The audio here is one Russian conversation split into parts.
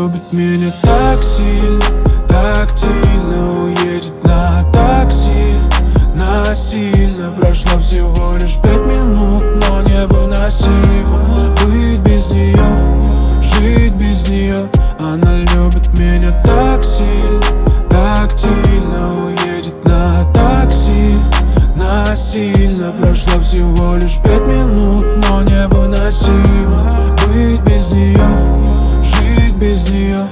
любит меня так сильно, тактильно. Уедет на такси насильно. Прошло всего лишь 5 минут, но невыносимо быть без нее, жить без нее. Она любит меня так сильно, тактильно. Уедет на такси насильно. Прошло всего лишь 5 минут, но невыносимо быть без нее, жить без нее.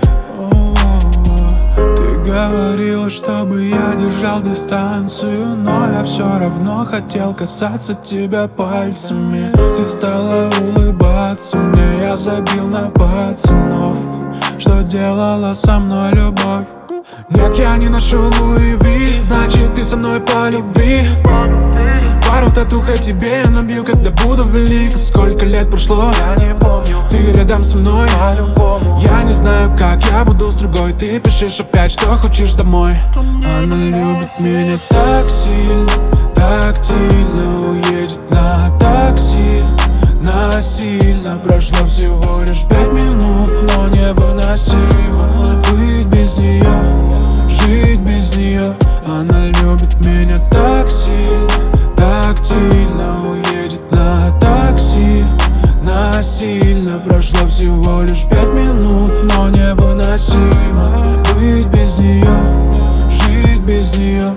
Ты говорила, чтобы я держал дистанцию, но я все равно хотел касаться тебя пальцами. Ты стала улыбаться мне, я забил на пацанов, что делала со мной любовь. Нет, я не ношу Луи Ви, значит ты со мной по любви. Пару татуха тебе я набью, когда буду велик. Сколько лет прошло, я не помню. Ты рядом со мной, я не знаю, как я буду с другой. Ты пишешь опять, что хочешь домой. Она любит меня так сильно, тактильно. Уедет на такси насильно. Прошло всего лишь 5 минут, но невыносимо быть без нее, жить без нее. Она любит меня так сильно, тактильно. Уедет на такси насильно. Прошло всего лишь 5 минут, но невыносимо быть без нее, жить без нее.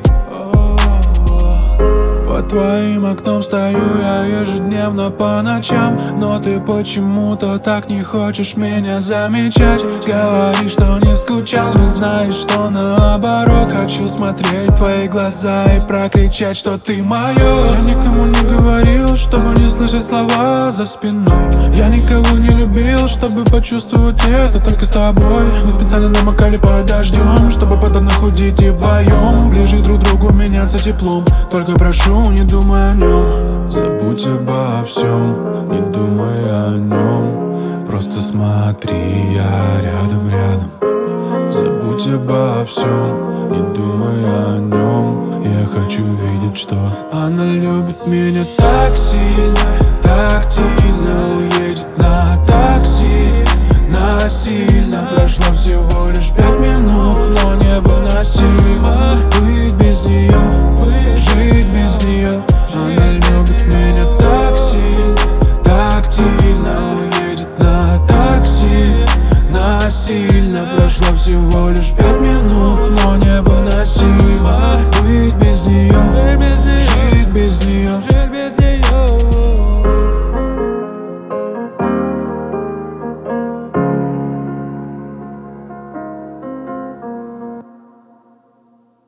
Под твоим окном стою я ежедневно по ночам, но ты почему-то так не хочешь меня замечать. Говоришь, что не скучал, но знаешь, что наоборот. Хочу смотреть в твои глаза и прокричать, что ты моё. Я никому не говорил, чтобы не слышать слова за спиной. Я никого не любил, чтобы почувствовать это только с тобой. Мы специально намокали под дождем, чтобы потом находить и вдвоем ближе друг к другу меняться теплом. Только прошу, не думай о нем, забудь обо всем, не думай о нем. Просто смотри, я рядом. Забудь обо всем, не думай о нем. Я хочу видеть, что она любит меня так сильно, тактильно. Уедет на такси насильно. Прошло всего лишь 5 минут, но невыносимо быть без нее, жить без нее. Она любит меня так сильно, тактильно. Уедет на такси насильно. Прошло всего лишь 5 минут, но невыносимо